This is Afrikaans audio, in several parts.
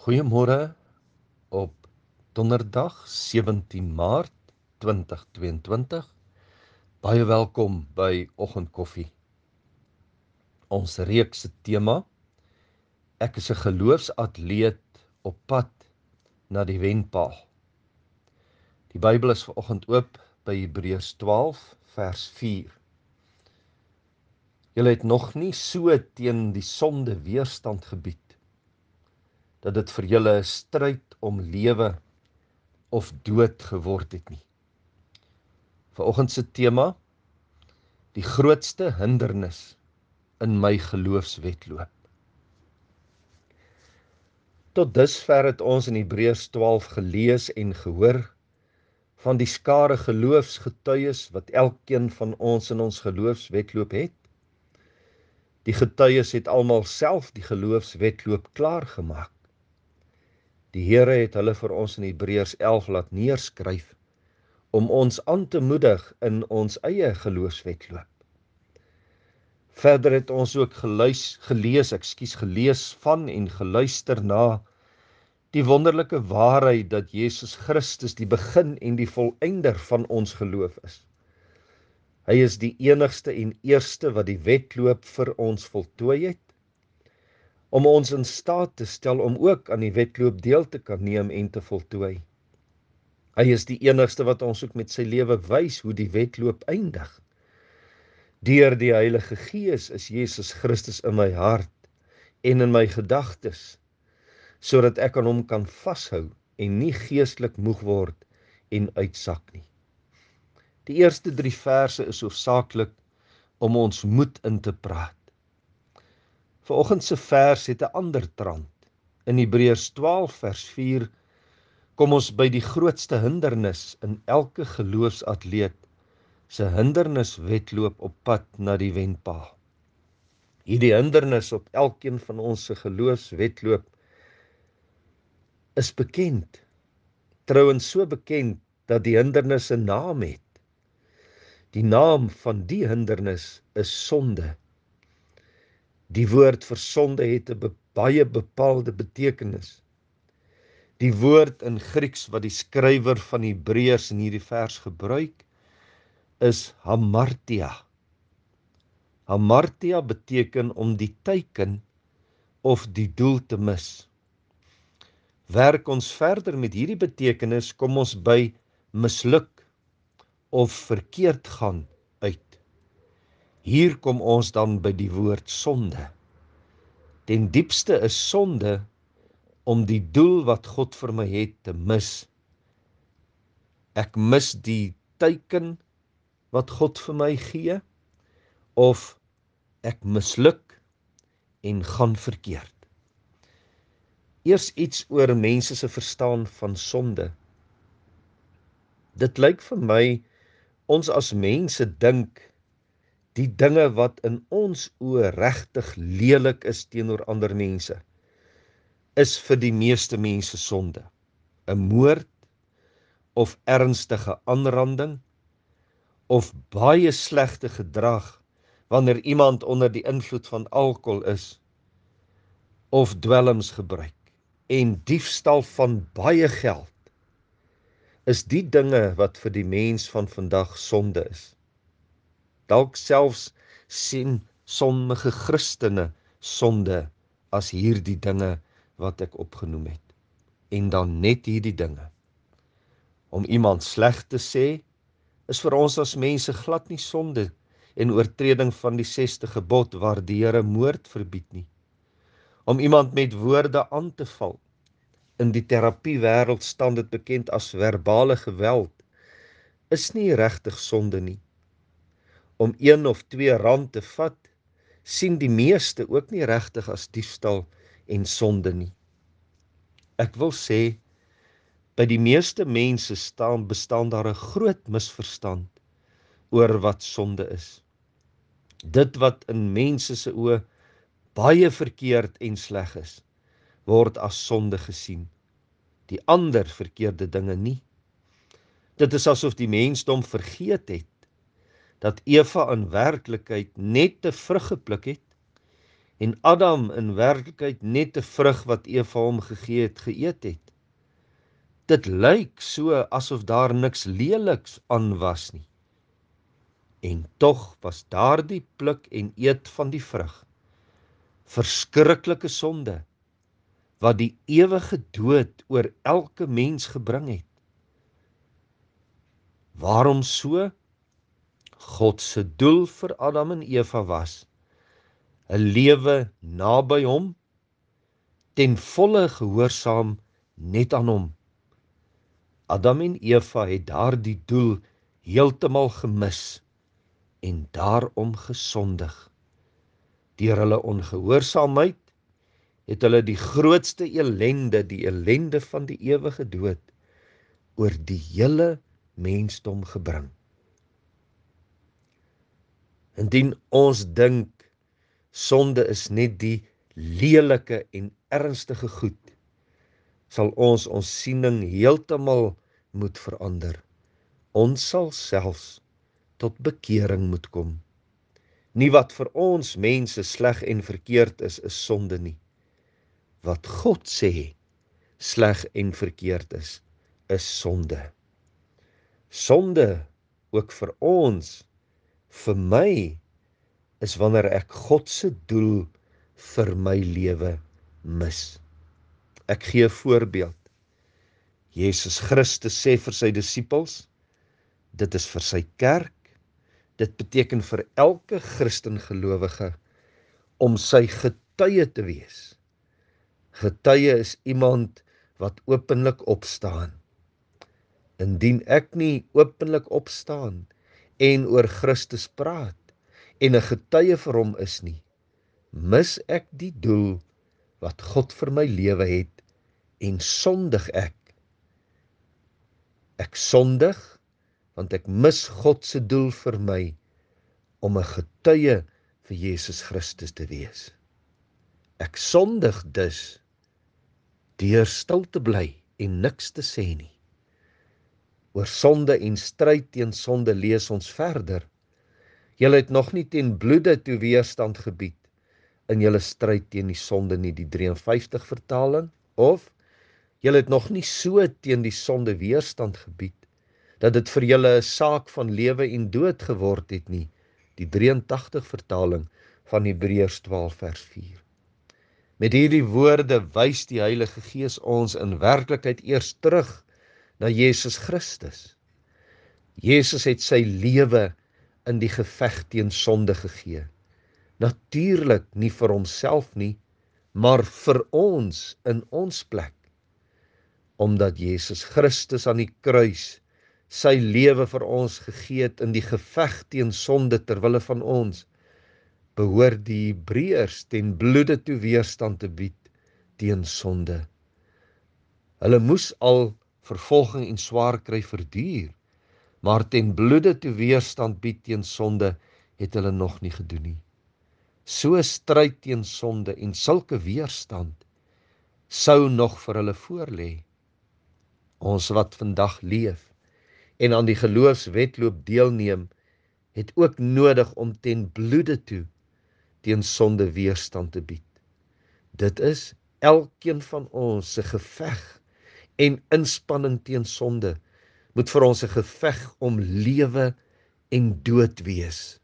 Goeiemôre op donderdag 17 Maart 2022. Baie welkom by Oggendkoffie. Ons reeks se tema: Ek is 'n geloofsatleet op pad na die wenpaal. Die Bybel is vanoggend oop by Hebreërs 12 vers 4. Julle het nog nie so teen die sonde weerstand gebied dat dit vir julle 'n stryd om lewe of dood geword het nie. Vanoggend se tema: die grootste hindernis in my geloofswedloop. Tot dusver het ons in Hebreërs 12 gelees en gehoor van die skare geloofsgetuies wat elkeen van ons in ons geloofswedloop het. Die getuies het almal self die geloofswedloop klaar gemaak. Die Here het hulle vir ons in Hebreërs 11 laat neerskryf om ons aan te moedig in ons eie geloofswedloop. Verder het ons ook gelees van en geluister na die wonderlike waarheid dat Jesus Christus die begin en die volëinder van ons geloof is. Hy is die enigste en eerste wat die wedloop vir ons voltooi het, om ons in staat te stel om ook aan die wedloop deel te kan neem en te voltooi. Hy is die enigste wat ons ook met sy lewe wys hoe die wedloop eindig. Deur die Heilige Gees is Jesus Christus in my hart en in my gedagtes, sodat ek aan hom kan vashou en nie geestelik moeg word en uitsak nie. Die eerste 3 verse is hoofsaaklik om ons moed in te praat. Vanoggend se vers het 'n ander trant. In Hebreërs 12 vers 4 kom ons by die grootste hindernis in elke geloofsatleet se hinderniswedloop op pad na die wenpaal. Hierdie hindernis op elkeen van ons se geloofswedloop is bekend. Trouwens so bekend dat die hindernis 'n naam het. Die naam van die hindernis is sonde. Die woord vir sonde het 'n baie bepaalde betekenis. Die woord in Grieks wat die skrywer van Hebreërs in hierdie vers gebruik, is hamartia. Hamartia beteken om die teiken of die doel te mis. Werk ons verder met hierdie betekenis, kom ons by misluk of verkeerd gaan uit. Hier kom ons dan by die woord sonde. Ten diepste is sonde om die doel wat God vir my het te mis. Ek mis die teiken wat God vir my gee, of ek misluk en gaan verkeerd. Eers iets oor mense se verstaan van sonde. Dit lyk vir my, ons as mense dink, die dinge wat in ons oë regtig lelik is teenoor ander mense, is vir die meeste mense sonde. 'n Moord, of ernstige aanranding, of baie slegte gedrag wanneer iemand onder die invloed van alkohol is, of dwelms gebruik, en diefstal van baie geld, is die dinge wat vir die mens van vandag sonde is. Dalk selfs sien sommige Christene sonde as hierdie dinge wat ek opgenoem het. En dan net hierdie dinge. Om iemand sleg te sê, is vir ons as mense glad nie sonde en oortreding van die 6de gebod waar die Here moord verbied nie. Om iemand met woorde aan te val, in die terapiewêreld staan dit bekend as verbale geweld, is nie regtig sonde nie. Om 1 of 2 rand te vat, sien die meeste ook nie regtig as diefstal en sonde nie. Ek wil sê, by die meeste mense bestaan daar 'n groot misverstand oor wat sonde is. Dit wat in mense se oë baie verkeerd en sleg is, word as sonde gesien. Die ander verkeerde dinge nie. Dit is asof die mensdom vergeet het dat Eva in werklikheid net 'n vrug gepluk het en Adam in werklikheid net 'n vrug wat Eva hom gegee het, geëet het. Dit lyk so asof daar niks leliks aan was nie. En tog was daardie pluk en eet van die vrug verskriklike sonde, wat die ewige dood oor elke mens gebring het. Waarom so? God se doel vir Adam en Eva was 'n lewe naby hom, ten volle gehoorsaam net aan hom. Adam en Eva het daardie doel heeltemal gemis en daarom gesondig. Deur hulle ongehoorsaamheid het hulle die grootste ellende, die ellende van die ewige dood, oor die hele mensdom gebring. Indien ons dink sonde is net die lelike en ernstige goed, sal ons siening heeltemal moet verander. Ons sal selfs tot bekering moet kom. Nie wat vir ons mense sleg en verkeerd is sonde nie. Wat God sê sleg en verkeerd is sonde. Sonde, ook vir ons, vir my, is wanneer ek God se doel vir my lewe mis. Ek gee 'n voorbeeld. Jesus Christus sê vir sy disippels, dit is vir sy kerk, dit beteken vir elke Christen gelowige, om sy getuie te wees. Getuie is iemand wat openlik opstaan. Indien ek nie openlik opstaan en oor Christus praat en 'n getuie vir hom is nie, mis ek die doel wat God vir my lewe het en sondig ek. Ek sondig want ek mis God se doel vir my om 'n getuie vir Jesus Christus te wees. Ek sondig dus deur stil te bly en niks te sê nie. Oor sonde en stryd teen sonde lees ons verder. Julle het nog nie ten bloede toe weerstand gebied in julle stryd teen die sonde nie, die 53 vertaling, of julle het nog nie so teen die sonde weerstand gebied dat dit vir julle 'n saak van lewe en dood geword het nie, die 83 vertaling van Hebreërs 12 vers 4. Met hierdie woorde wys die Heilige Gees ons in werklikheid eers terug na Jesus Christus. Jesus het sy lewe in die geveg teen sonde gegee. Natuurlik nie vir homself nie, maar vir ons in ons plek. Omdat Jesus Christus aan die kruis sy lewe vir ons gegee het in die geveg teen sonde ter wille van ons, behoort die Hebreërs ten bloede toe weerstand te bied teen sonde. Hulle moes al vervolging en swaar kry verduur, maar ten bloede toe weerstand bied teen sonde het hulle nog nie gedoen nie. So stryd teen sonde en sulke weerstand sou nog vir hulle voorlê. Ons wat vandag leef en aan die geloofswetloop deelneem, het ook nodig om ten bloede toe teen sonde weerstand te bied. Dit is elkeen van ons se geveg en inspanning teen sonde moet vir ons 'n geveg om lewe en dood wees.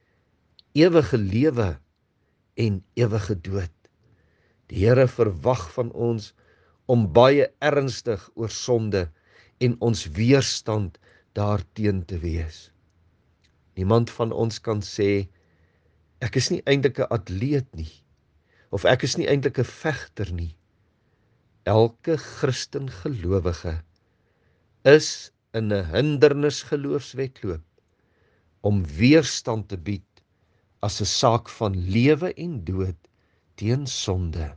Ewige lewe en ewige dood. Die Here verwag van ons om baie ernstig oor sonde en ons weerstand daarteen te wees. Niemand van ons kan sê, ek is nie eintlik 'n atleet nie, of ek is nie eintlik 'n vegter nie. Elke Christen gelowige is in 'n hindernis geloofswetloop om weerstand te bied as 'n saak van lewe en dood teen sonde.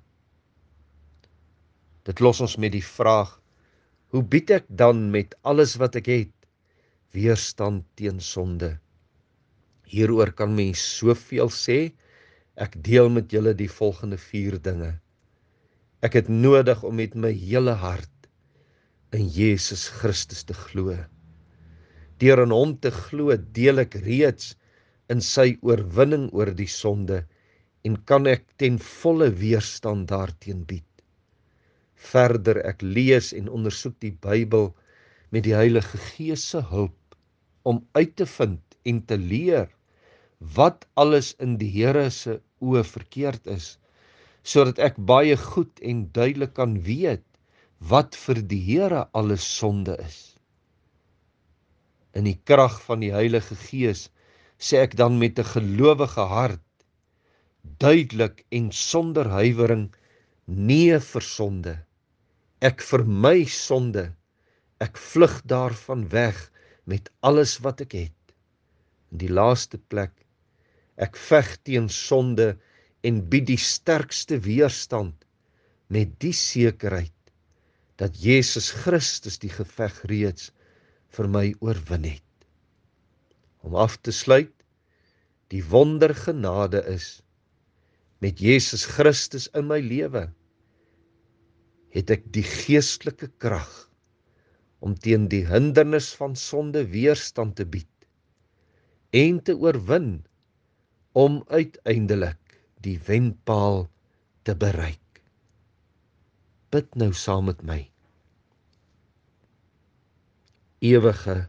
Dit los ons met die vraag, hoe bied ek dan met alles wat ek het weerstand teen sonde? Hieroor kan mens soveel sê, ek deel met julle die volgende 4 dinge. Ek het nodig om met my hele hart in Jesus Christus te glo. Deur in hom te glo, deel ek reeds in sy oorwinning oor die sonde en kan ek ten volle weerstand daarteen bied. Verder ek lees en ondersoek die Bybel met die Heilige Gees se hulp om uit te vind en te leer wat alles in die Here se oë verkeerd is, sodat ek baie goed en duidelik kan weet wat vir die Here alles sonde is. In die krag van die Heilige Gees sê ek dan met 'n gelowige hart, duidelik en sonder huiwering, nee vir sonde. Ek vermy sonde, ek vlug daarvan weg met alles wat ek het. In die laaste plek, ek veg teen sonde en bied die sterkste weerstand met die sekerheid dat Jesus Christus die geveg reeds vir my oorwin het. Om af te sluit, die wondergenade is, met Jesus Christus in my lewe, het ek die geestelike krag om teen die hindernis van sonde weerstand te bied en te oorwin om uiteindelik die wenpaal te bereik. Bid nou saam met my. Ewige,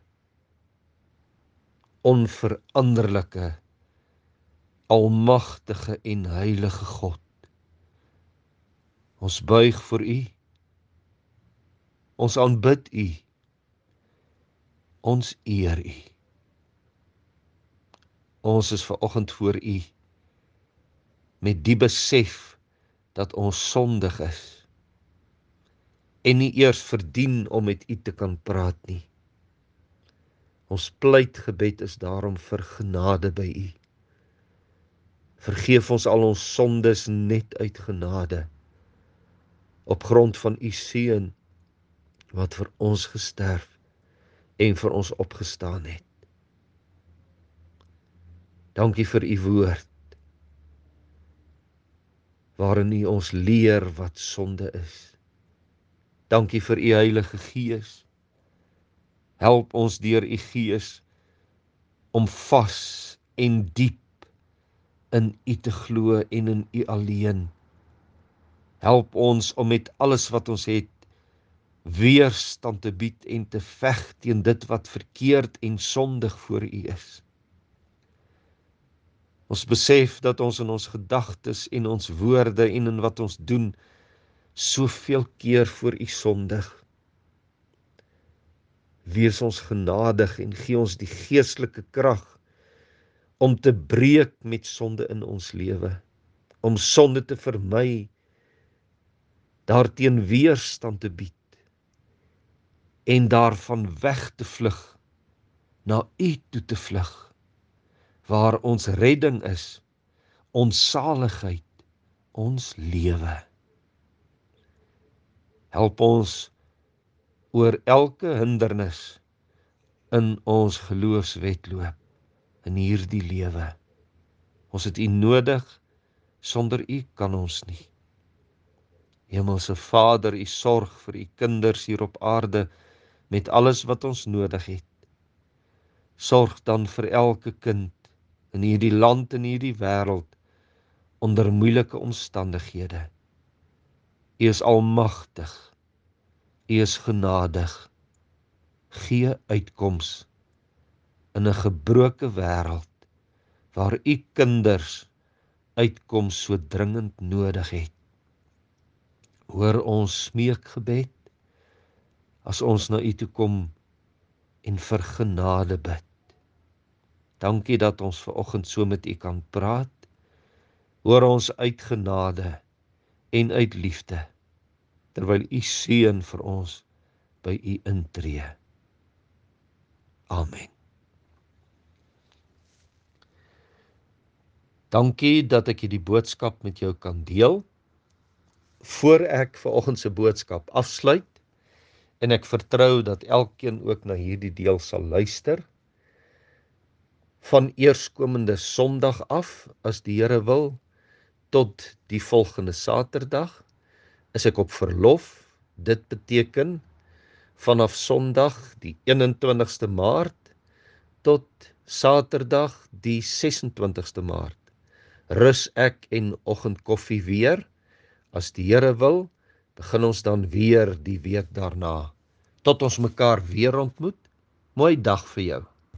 onveranderlike, almagtige en heilige God, ons buig voor U, ons aanbid U, ons eer U. Ons is vanoggend voor U met die besef dat ons sondig is en nie eers verdien om met U te kan praat nie. Ons pleitgebed is daarom vir genade by U. Vergeef ons al ons sondes net uit genade, op grond van U seun wat vir ons gesterf en vir ons opgestaan het. Dankie vir U woord, waarin U ons leer wat sonde is. Dankie vir U Heilige Gees. Help ons deur U Gees om vas en diep in U te glo en in U alleen. Help ons om met alles wat ons het weerstand te bied en te veg teen dit wat verkeerd en sondig voor U is. Ons besef dat ons in ons gedagtes en ons woorde en in wat ons doen soveel keer voor U sondig. Wees ons genadig en gee ons die geestelike krag om te breek met sonde in ons lewe, om sonde te vermy, daarteen weerstand te bied en daarvan weg te vlug, na U toe te vlug, waar ons redding is, ons saligheid, ons lewe. Help ons oor elke hindernis in ons geloofswedloop, in hierdie lewe. Ons het U nodig, sonder U kan ons nie. Hemelse Vader, U sorg vir U kinders hier op aarde met alles wat ons nodig het. Sorg dan vir elke kind in hierdie land en hierdie wêreld onder moeilike omstandighede. U is almagtig, U is genadig. Gee uitkoms in 'n gebroke wêreld waar U kinders uitkoms so dringend nodig het. Hoor ons smeekgebed as ons na U toe kom en vir genade bid. Dankie dat ons vanoggend so met U kan praat. Hoor ons uit genade en uit liefde, terwyl U seën vir ons by U intree. Amen. Dankie dat ek hierdie boodskap met jou kan deel. Voor ek vanoggend se boodskap afsluit, en ek vertrou dat elkeen ook na hierdie deel sal luister, van eerskomende Sondag af, as die Here wil, tot die volgende Saterdag, is ek op verlof. Dit beteken vanaf Sondag die 21ste Maart tot Saterdag die 26ste Maart rus ek en oggendkoffie weer. As die Here wil, begin ons dan weer die week daarna. Tot ons mekaar weer ontmoet. Mooi dag vir jou.